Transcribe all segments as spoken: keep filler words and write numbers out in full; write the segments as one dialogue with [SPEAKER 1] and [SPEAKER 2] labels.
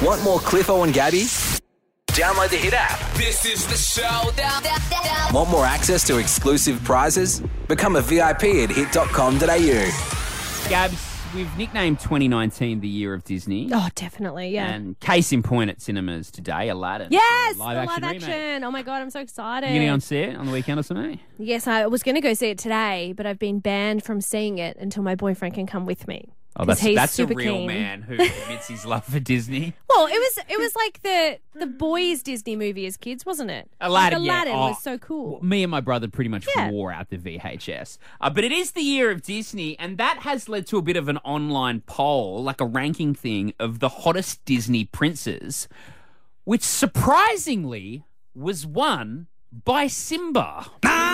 [SPEAKER 1] Want more Cliffo and Gabby? Download the Hit app.
[SPEAKER 2] This is the show.
[SPEAKER 1] Want more access to exclusive prizes? Become a V I P at hit dot com dot a u.
[SPEAKER 3] Gabs, we've nicknamed twenty nineteen the year of Disney.
[SPEAKER 4] Oh, definitely, yeah.
[SPEAKER 3] And case in point at cinemas today, Aladdin.
[SPEAKER 4] Yes,
[SPEAKER 3] live
[SPEAKER 4] the
[SPEAKER 3] action
[SPEAKER 4] live
[SPEAKER 3] remake.
[SPEAKER 4] action. Oh my God, I'm so excited.
[SPEAKER 3] You going to go and see it on the weekend or something?
[SPEAKER 4] Yes, I was going to go see it today, but I've been banned from seeing it until my boyfriend can come with me.
[SPEAKER 3] Oh, that's
[SPEAKER 4] he's
[SPEAKER 3] that's a
[SPEAKER 4] super
[SPEAKER 3] real
[SPEAKER 4] keen.
[SPEAKER 3] man who admits his love for Disney.
[SPEAKER 4] Well, it was it was like the the boys' Disney movie as kids, wasn't it?
[SPEAKER 3] Aladdin,
[SPEAKER 4] like
[SPEAKER 3] yeah.
[SPEAKER 4] Aladdin
[SPEAKER 3] Oh,
[SPEAKER 4] was so cool.
[SPEAKER 3] Me and my brother pretty much
[SPEAKER 4] Yeah.
[SPEAKER 3] wore out the V H S. Uh, but it is the year of Disney, and that has led to a bit of an online poll, like a ranking thing, of the hottest Disney princes, which surprisingly was won by Simba.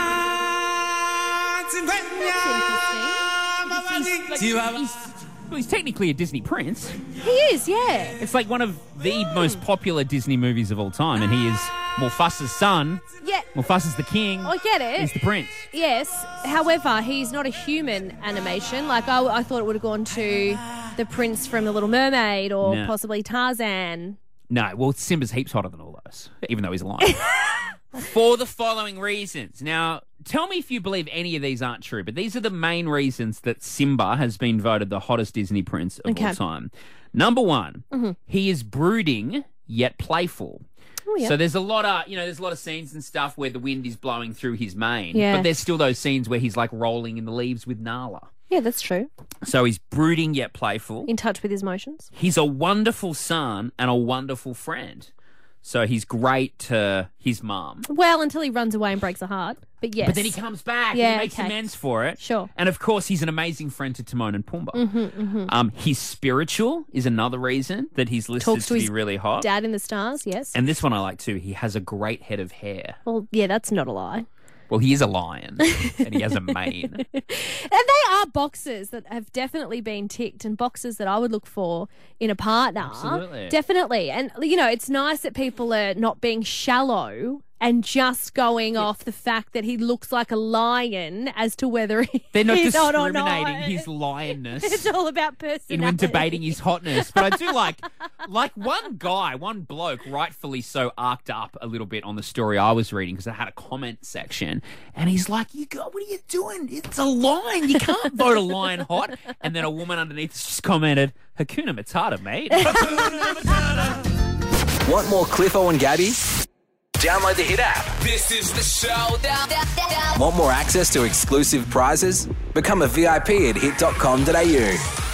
[SPEAKER 4] That's interesting.
[SPEAKER 3] He's, like, he's, well, he's technically a Disney prince.
[SPEAKER 4] He is, yeah.
[SPEAKER 3] It's like one of the most popular Disney movies of all time, and he is Mufasa's son.
[SPEAKER 4] Yeah.
[SPEAKER 3] Mufasa's the king.
[SPEAKER 4] I get it.
[SPEAKER 3] He's the prince.
[SPEAKER 4] Yes. However, he's not a human animation. Like, I, I thought it would have gone to the prince from The Little Mermaid or
[SPEAKER 3] No.
[SPEAKER 4] possibly Tarzan.
[SPEAKER 3] No, well, Simba's heaps hotter than all those, even though he's a lion. For the following reasons. Now, tell me if you believe any of these aren't true, but these are the main reasons that Simba has been voted the hottest Disney prince of
[SPEAKER 4] Okay.
[SPEAKER 3] all time. Number one, he is brooding yet playful.
[SPEAKER 4] Oh, yeah.
[SPEAKER 3] So there's a lot of, you know, there's a lot of scenes and stuff where the wind is blowing through his mane,
[SPEAKER 4] Yeah.
[SPEAKER 3] but there's still those scenes where he's like rolling in the leaves with Nala.
[SPEAKER 4] Yeah, that's true.
[SPEAKER 3] So he's brooding yet playful.
[SPEAKER 4] In touch with his emotions.
[SPEAKER 3] He's a wonderful son and a wonderful friend. So he's great to his mum.
[SPEAKER 4] Well, until he runs away and breaks a heart. But yes.
[SPEAKER 3] But then he comes back
[SPEAKER 4] Yeah,
[SPEAKER 3] and he makes
[SPEAKER 4] okay.
[SPEAKER 3] amends for it.
[SPEAKER 4] Sure.
[SPEAKER 3] And of course, he's an amazing friend to Timon and Pumbaa. Um, he's spiritual is another reason that he's listed
[SPEAKER 4] Talks
[SPEAKER 3] to
[SPEAKER 4] to
[SPEAKER 3] be
[SPEAKER 4] his
[SPEAKER 3] really hot.
[SPEAKER 4] Dad in the Stars, yes.
[SPEAKER 3] And this one I like too. He has a great head of hair.
[SPEAKER 4] Well, yeah, that's not a lie.
[SPEAKER 3] Well, he is a lion and he has a mane.
[SPEAKER 4] And they are boxes that have definitely been ticked and boxes that I would look for in a partner.
[SPEAKER 3] Absolutely.
[SPEAKER 4] Definitely. And, you know, it's nice that people are not being shallow and just going off the fact that he looks like a lion as to whether he,
[SPEAKER 3] They're not
[SPEAKER 4] he's hot or
[SPEAKER 3] discriminating
[SPEAKER 4] not.
[SPEAKER 3] his lionness.
[SPEAKER 4] It's all about personality.
[SPEAKER 3] in when debating his hotness. But I do like, like one guy, one bloke, rightfully so, arced up a little bit on the story I was reading because I had a comment section, and he's like, "You go, what are you doing? It's a lion. You can't vote a lion hot." And then a woman underneath just commented, "Hakuna Matata, mate."
[SPEAKER 1] Want more Cliffo and Gabby? Download the Hit app.
[SPEAKER 2] This is the show.
[SPEAKER 1] Want more access to exclusive prizes? Become a V I P at hit dot com dot a u.